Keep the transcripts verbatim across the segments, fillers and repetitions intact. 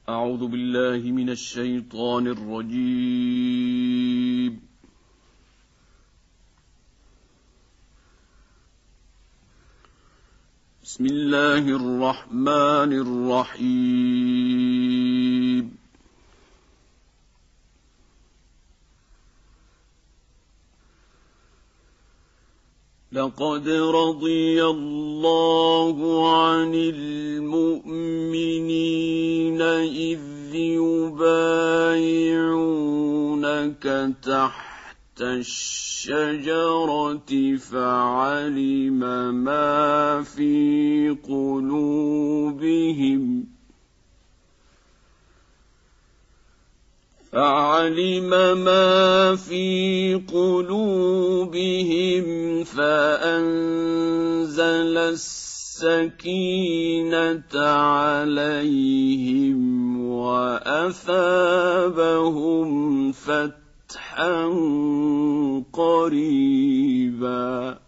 أعوذ بالله من الشيطان الرجيم. بسم الله الرحمن الرحيم. لقد رضي الله عن المؤمنين إذ يبايعونك تحت الشجرة فعلم ما في قلوبهم فعلم ما في قلوبهم فأنزل السكينة عليهم وأثابهم فتحا قريبا.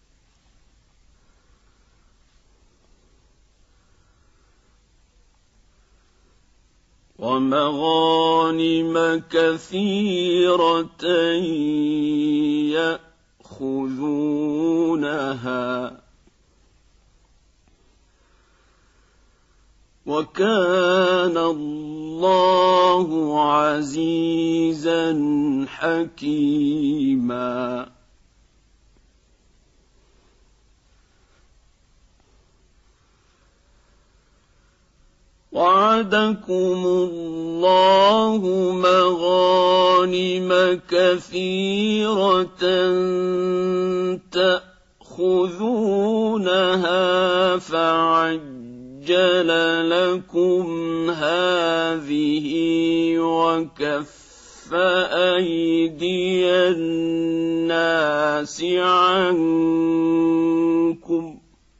ومغانم كثيرة يأخذونها وكان الله عزيزا حكيما. وعدكم الله مغانم كثيرة تأخذونها فعجل لكم هذه وكف أيدي الناس عنكم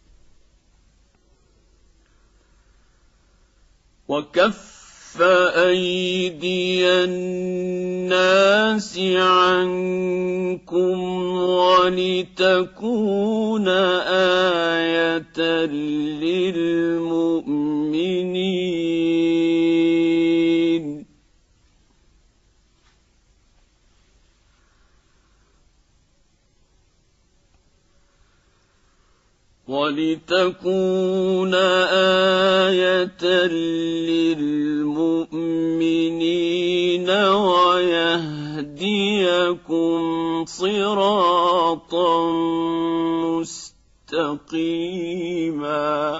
وكف أيدي الناس عنكم ولتكون آية للمؤمنين. ولتكون آية للمؤمنين ويهديكم صراطا مستقيما.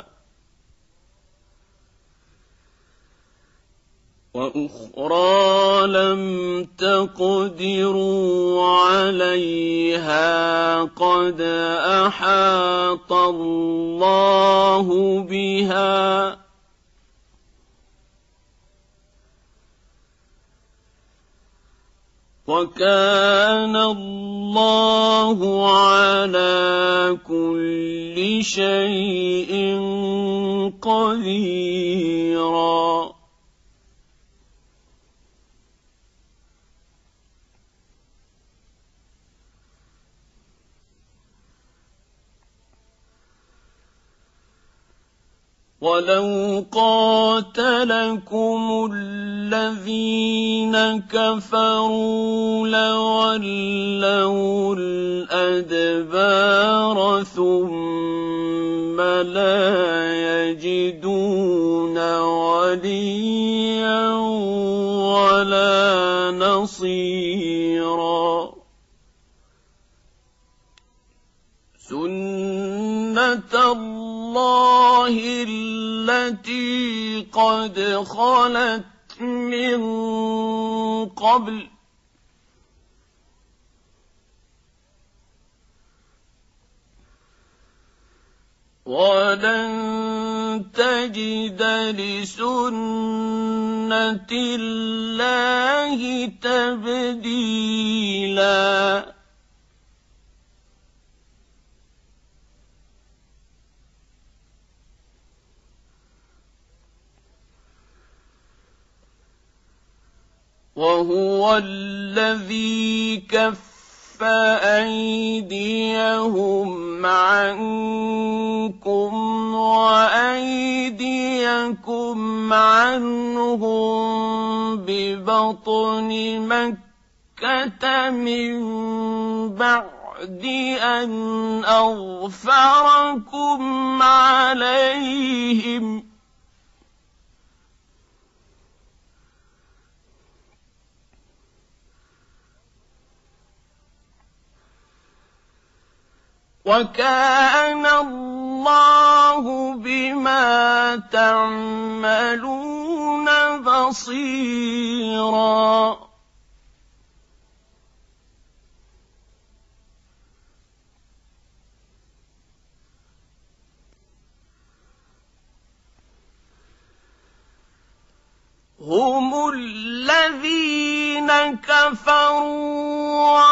وأخرى لم تقدروا عليها قد أحاط الله بها وكان الله على كل شيء قديرا. ولو قاتلكم الذين كفروا لولوا الأدبار ثم لا يجدون وليا ولا نصيرا. سنة الله التي قد خلت من قبل ولن تجد لسنة الله تبديلا. وهو الذي كف أيديهم عنكم وأيديكم عنهم ببطن مكة من بعد أن أظفركم عليهم وكان الله بما تعملون بصيرا. هم الذين كفروا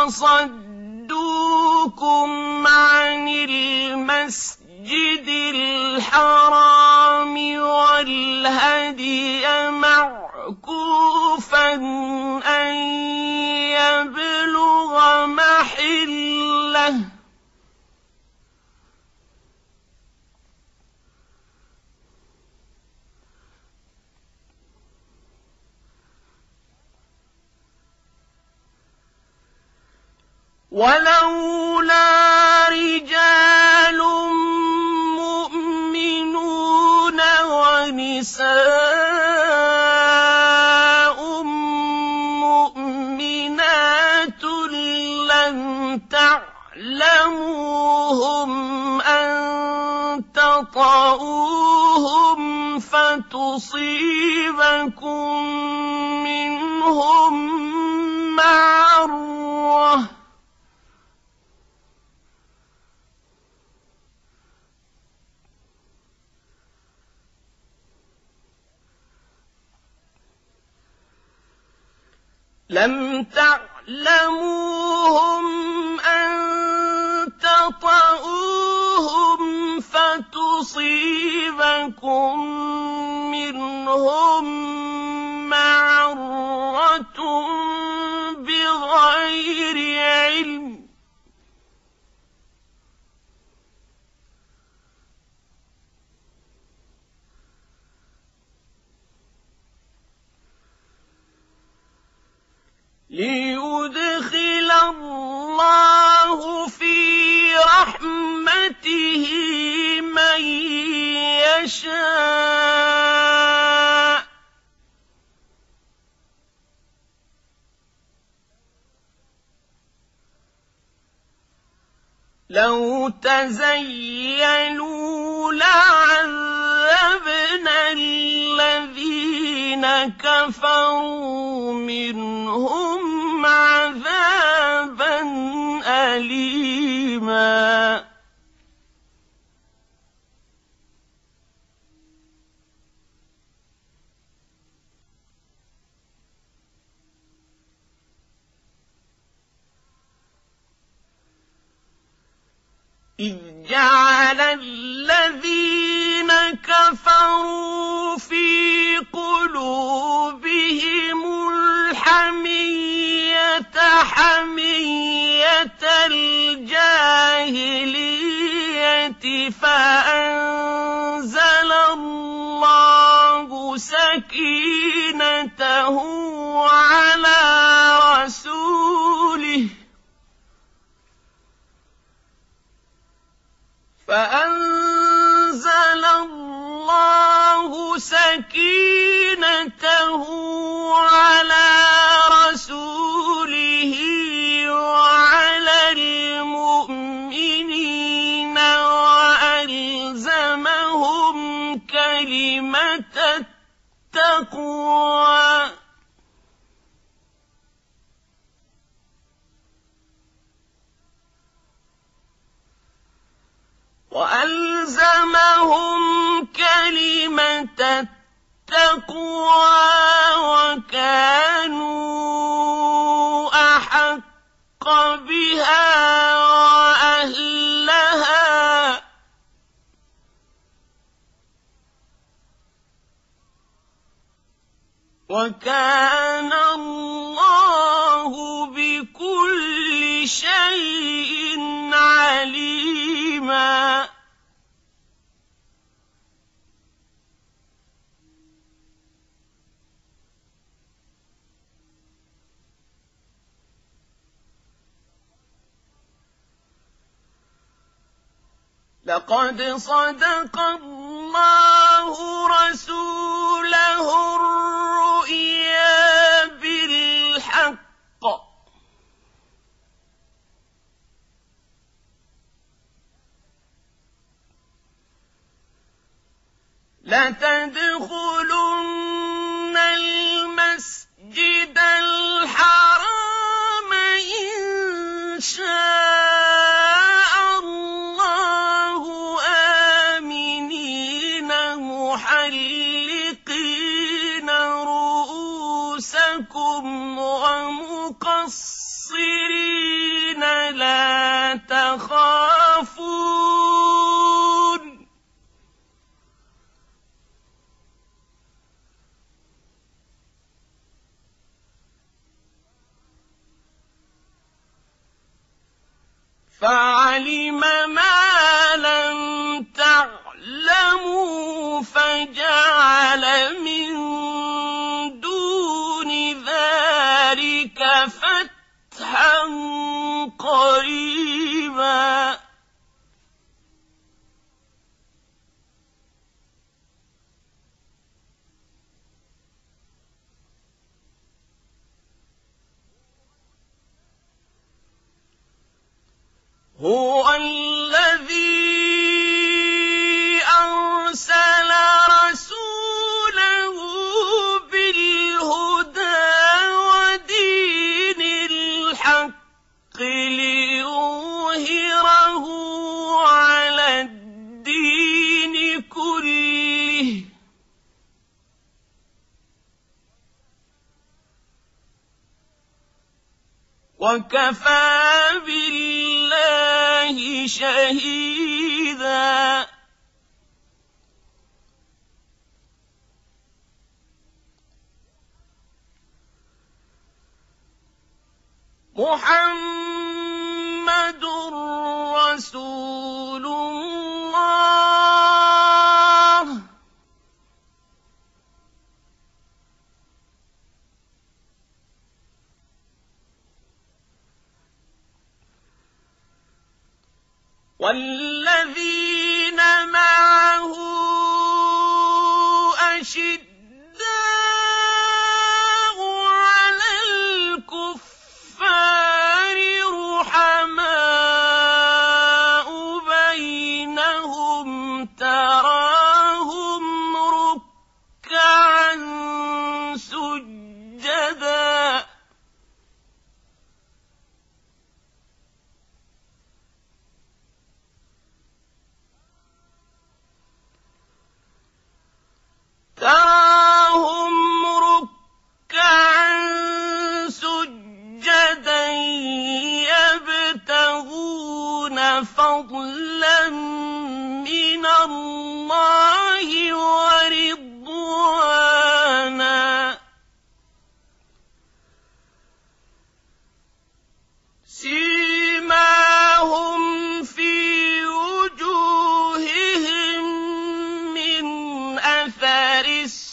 وصدوكم عن المسجد الحرام والهدي معكوفا أن يبلغ محله ولولا رجال مؤمنون ونساء مؤمنات لم تعلموهم أن تطؤوهم فتصيبكم منهم معرة لم تعلموهم أن تطؤوهم فتصيبكم منهم معرة بغير علم ليدخل الله في رحمته من يشاء لو تزيلوا لعذبنا الذين كفروا منهم عذابا أليما. إذ جعل الذين كفروا في قلوبهم الحمية حمية الجاهلية فأنزل الله سكينته على رسوله فأنزل الله سكينته على رسوله وعلى المؤمنين وألزمهم كلمة التقوى وألزمهم كلمة التقوى وكانوا أحق بها وأهلها وكان الله بكل شيء عليما لقد صدق الله رسوله الرؤيا بالحق لتدخلن المسجد الحرام إن شاء الله آمنين محلقين رؤوسكم ومقصرين لا تخافون فعلم ما لم تعلموا فجعل من دون ذلك فتحا قريبا هو الذي أرسل رسوله بالهدى ودين الحق ليظهره على الدين كله وكفى بالله شهيدا محمد رسول الله والذين معه أشداء على الكفار رحماء بينهم تراهم ركعا سجدا تراهم ركعا سجدا يبتغون فضلا من الله ورضوانا سيماهم في وجوههم من أثر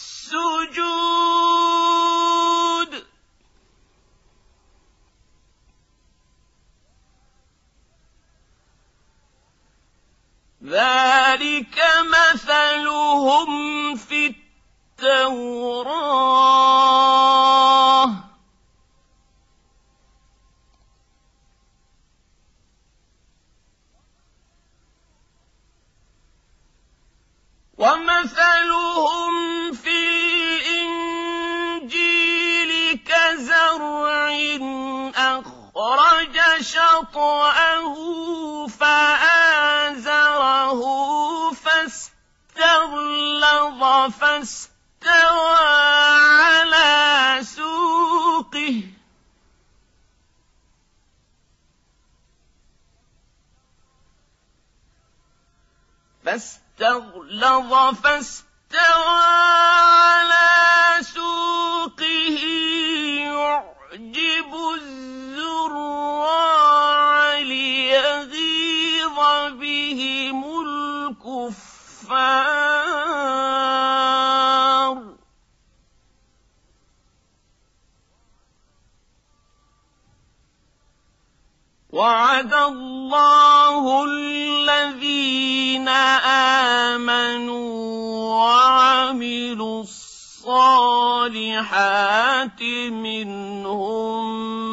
السجود ذلك مثلهم في التوراة ومثلهم في الإنجيل كزرع أخرج شطأه فآزره فاستغلظ فاستوى على سوقه فاستغلظ فاستوى على سوقه يعجب الزراع وعد الله الذين آمنوا وعملوا الصالحات منهم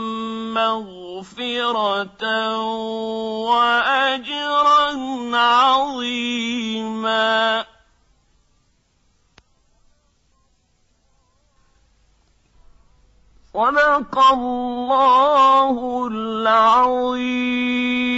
مغفرة وأجرا عظيما. صدق الله العظيم.